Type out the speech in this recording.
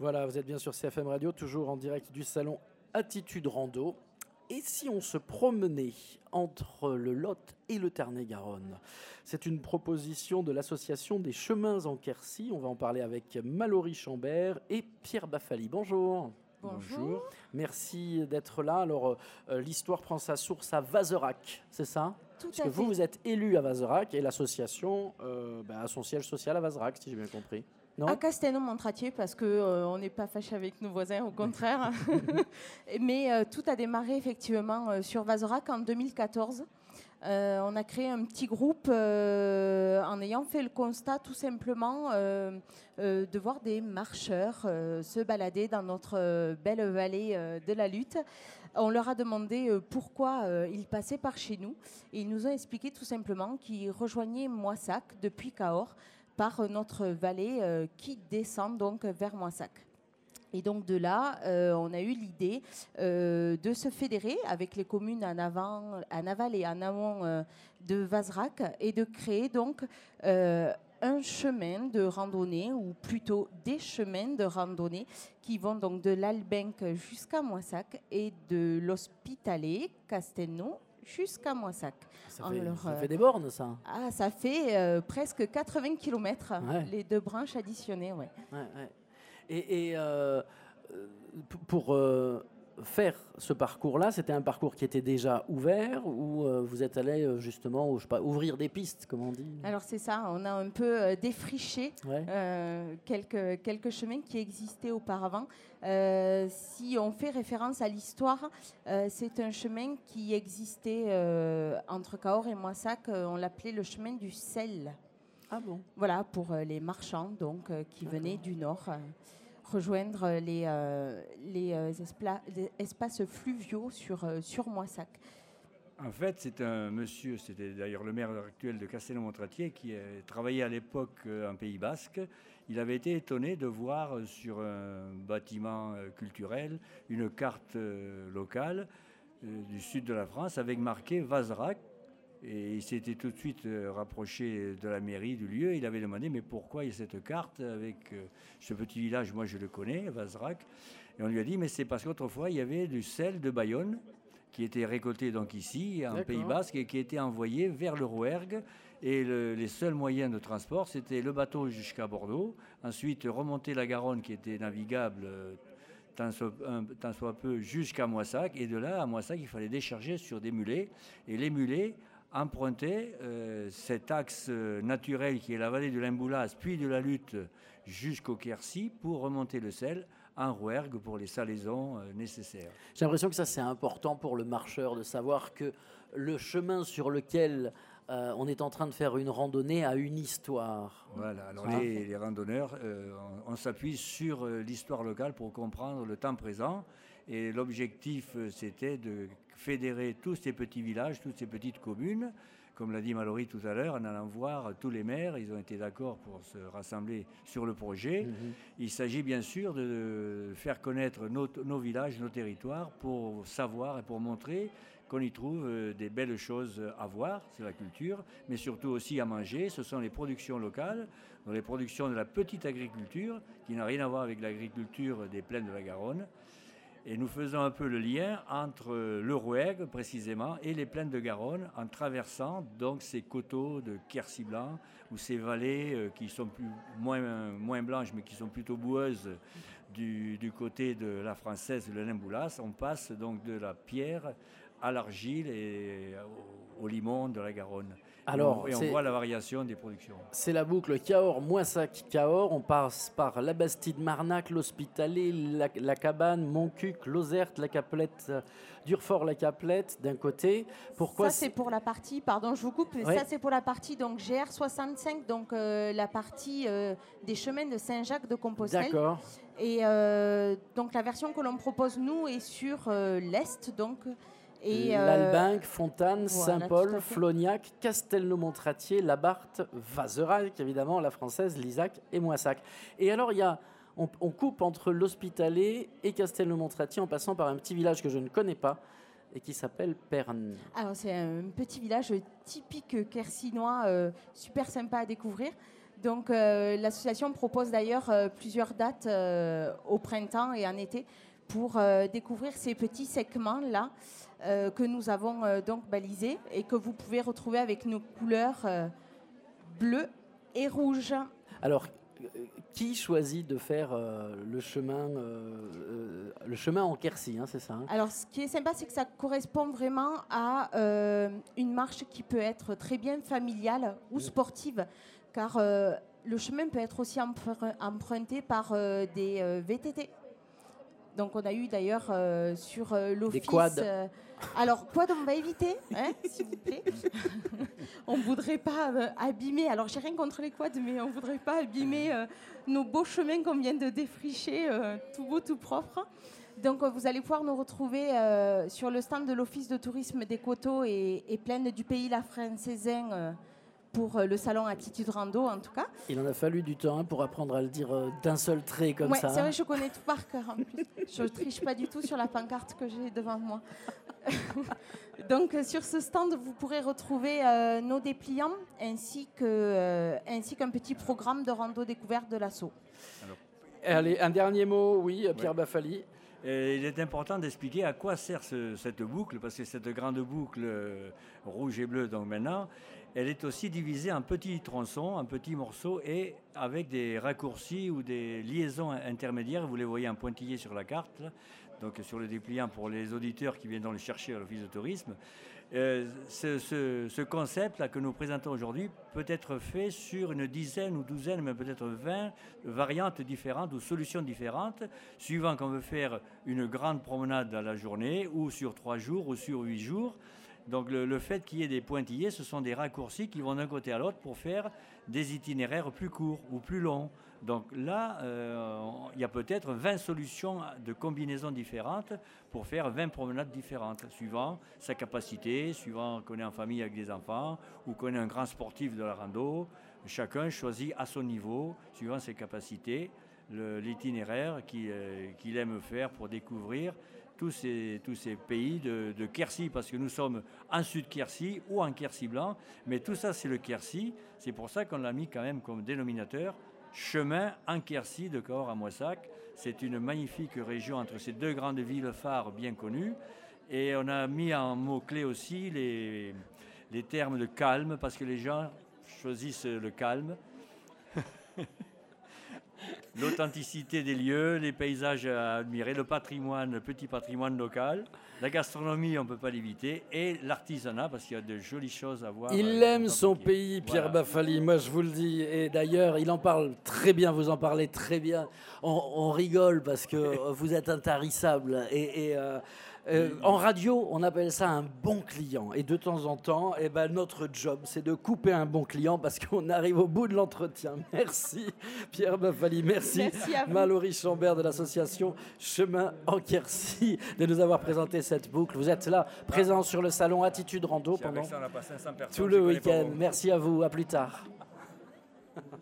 Voilà, vous êtes bien sur CFM Radio, toujours en direct du salon Attitude Rando. Et si on se promenait entre le Lot et le Tarn-et-Garonne? C'est une proposition de l'association des Chemins en Quercy. On va en parler avec Mallory Chambert et Pierre Baffali. Bonjour. Bonjour. Merci d'être là. Alors, l'histoire prend sa source à Vazerac, c'est ça? Tout Parce à que fait. vous êtes élu à Vazerac et l'association a son siège social à Vazerac, si j'ai bien compris. Non? À Castelnau-Montratier, parce qu'on n'est pas fâché avec nos voisins, au contraire. Mais tout a démarré effectivement sur Vazerac en 2014. On a créé un petit groupe en ayant fait le constat tout simplement de voir des marcheurs se balader dans notre belle vallée de la Lutte. On leur a demandé pourquoi ils passaient par chez nous et ils nous ont expliqué tout simplement qu'ils rejoignaient Moissac depuis Cahors par notre vallée qui descend donc vers Moissac. Et donc de là, on a eu l'idée de se fédérer avec les communes en aval et en amont de Vazerac et de créer donc un chemin de randonnée, ou plutôt des chemins de randonnée qui vont donc de l'Albenque jusqu'à Moissac et de l'Hospitalet, Castelnau, jusqu'à Moissac. Ça fait des bornes, ça. Ah, ça fait presque 80 km, Ouais. les deux branches additionnées, ouais. Ouais. Et pour faire ce parcours-là, c'était un parcours qui était déjà ouvert ou vous êtes allé justement, je sais pas, ouvrir des pistes, comme on dit? Alors c'est ça, on a un peu défriché Ouais. quelques chemins qui existaient auparavant. Si on fait référence à l'histoire, c'est un chemin qui existait entre Cahors et Moissac, on l'appelait le chemin du sel. Ah bon? Voilà, pour les marchands donc, qui venaient du nord rejoindre les espaces fluviaux sur Moissac. En fait, c'est un monsieur, c'était d'ailleurs le maire actuel de Castelnau-Montratier, qui travaillait à l'époque en Pays Basque. Il avait été étonné de voir sur un bâtiment culturel une carte locale du sud de la France avec marqué Vazerac. Et il s'était tout de suite rapproché de la mairie du lieu. Il avait demandé mais pourquoi il y a cette carte avec ce petit village, moi je le connais, Vazerac. Et on lui a dit mais c'est parce qu'autrefois il y avait du sel de Bayonne qui était récolté donc ici, en Pays Basque, et qui était envoyé vers le Rouergue. Et les seuls moyens de transport, c'était le bateau jusqu'à Bordeaux, ensuite remonter la Garonne qui était navigable tant soit peu jusqu'à Moissac. Et de là, à Moissac, il fallait décharger sur des mulets. Et les mulets empruntaient cet axe naturel qui est la vallée de l'Imboulas, puis de la Lutte jusqu'au Quercy pour remonter le sel en Rouergue pour les salaisons nécessaires. J'ai l'impression que ça c'est important pour le marcheur de savoir que le chemin sur lequel on est en train de faire une randonnée a une histoire. Voilà, alors les randonneurs, on s'appuie sur l'histoire locale pour comprendre le temps présent. Et l'objectif, c'était de fédérer tous ces petits villages, toutes ces petites communes. Comme l'a dit Mallory tout à l'heure, en allant voir tous les maires, ils ont été d'accord pour se rassembler sur le projet. Il s'agit bien sûr de faire connaître nos villages, nos territoires, pour savoir et pour montrer qu'on y trouve des belles choses à voir, c'est la culture, mais surtout aussi à manger. Ce sont les productions locales, donc les productions de la petite agriculture, qui n'a rien à voir avec l'agriculture des plaines de la Garonne. Et nous faisons un peu le lien entre le Rouergue, précisément, et les plaines de Garonne, en traversant donc ces coteaux de Quercy blanc, ou ces vallées qui sont moins blanches, mais qui sont plutôt boueuses du côté de la Française, de l'Imboulas. On passe donc de la pierre à l'argile et au limon de la Garonne. Alors, et on voit la variation des productions. C'est la boucle Cahors, Moissac, Cahors. On passe par la Bastide, Marnac, l'Hospitalet, la Cabane, Montcuq, Lozerte, la Caplette, Durfort, la Caplette, d'un côté. Pourquoi ça, c'est pour la partie, pardon, je vous coupe, ouais. Ça, c'est pour la partie donc, GR65, donc la partie des chemins de Saint-Jacques de Compostelle. D'accord. Et donc, la version que l'on propose, nous, est sur l'Est, donc. L'Albenque, Fontane, voilà, Saint-Paul, Flognac, Castelnau-Montratier, Labarthe, Vazerac, évidemment, la Française, Lizac et Moissac. Et alors, on coupe entre l'Hospitalet et Castelnau-Montratier en passant par un petit village que je ne connais pas et qui s'appelle Perne. Alors, c'est un petit village typique quercinois, super sympa à découvrir. Donc l'association propose d'ailleurs plusieurs dates au printemps et en été pour découvrir ces petits segments-là que nous avons donc balisés et que vous pouvez retrouver avec nos couleurs bleu et rouge. Alors, qui choisit de faire le chemin en Quercy, hein, c'est ça, hein? Alors, ce qui est sympa, c'est que ça correspond vraiment à une marche qui peut être très bien familiale ou sportive, car le chemin peut être aussi emprunté par des VTT. Donc, on a eu d'ailleurs sur l'office... Des quads. Alors, quad, on va éviter, hein, s'il vous plaît. On ne voudrait pas abîmer... Alors, j'ai rien contre les quads, mais on ne voudrait pas abîmer nos beaux chemins qu'on vient de défricher, tout beau, tout propre. Donc, vous allez pouvoir nous retrouver sur le stand de l'Office de tourisme des Coteaux et Plaines du Pays La Francaisin pour le salon Attitude Rando, en tout cas. Il en a fallu du temps pour apprendre à le dire d'un seul trait comme ça. C'est vrai, je connais tout par cœur en plus. Je ne triche pas du tout sur la pancarte que j'ai devant moi. Donc, sur ce stand, vous pourrez retrouver nos dépliants ainsi qu'un petit programme de rando découverte de l'assaut. Allez, un dernier mot, oui, Pierre Baffali. Et il est important d'expliquer à quoi sert cette boucle, parce que cette grande boucle rouge et bleue, donc maintenant, elle est aussi divisée en petits tronçons, en petits morceaux, et avec des raccourcis ou des liaisons intermédiaires. Vous les voyez en pointillé sur la carte, là. Donc sur le dépliant pour les auditeurs qui viendront le chercher à l'Office de tourisme. Ce concept-là que nous présentons aujourd'hui peut être fait sur une dizaine ou douzaine, mais peut-être 20 variantes différentes ou solutions différentes, suivant qu'on veut faire une grande promenade à la journée, ou sur 3 jours, ou sur 8 jours. Donc le fait qu'il y ait des pointillés, ce sont des raccourcis qui vont d'un côté à l'autre pour faire des itinéraires plus courts ou plus longs. Donc là, il y a peut-être 20 solutions de combinaisons différentes pour faire 20 promenades différentes, suivant sa capacité, suivant qu'on est en famille avec des enfants ou qu'on est un grand sportif de la rando. Chacun choisit à son niveau, suivant ses capacités, l'itinéraire qu'il aime faire pour découvrir tous ces pays de Quercy, parce que nous sommes en Sud-Quercy ou en Quercy blanc, mais tout ça c'est le Quercy, c'est pour ça qu'on l'a mis quand même comme dénominateur chemin en Quercy de Cahors à Moissac. C'est une magnifique région entre ces deux grandes villes phares bien connues, et on a mis en mots-clés aussi les termes de calme, parce que les gens choisissent le calme. L'authenticité des lieux, les paysages à admirer, le patrimoine, le petit patrimoine local, la gastronomie, on ne peut pas l'éviter, et l'artisanat, parce qu'il y a de jolies choses à voir. Il aime son pays, Pierre Baffali, moi je vous le dis. Et d'ailleurs, il en parle très bien, vous en parlez très bien. On rigole parce que vous êtes intarissable. En radio, on appelle ça un bon client. Et de temps en temps, notre job, c'est de couper un bon client parce qu'on arrive au bout de l'entretien. Merci Pierre Baffali, merci Mallory Chambert de l'association Chemin en Quercy de nous avoir présenté cette boucle. Vous êtes là, présent sur le salon Attitude Rando pendant tout le week-end. Merci à vous, à plus tard.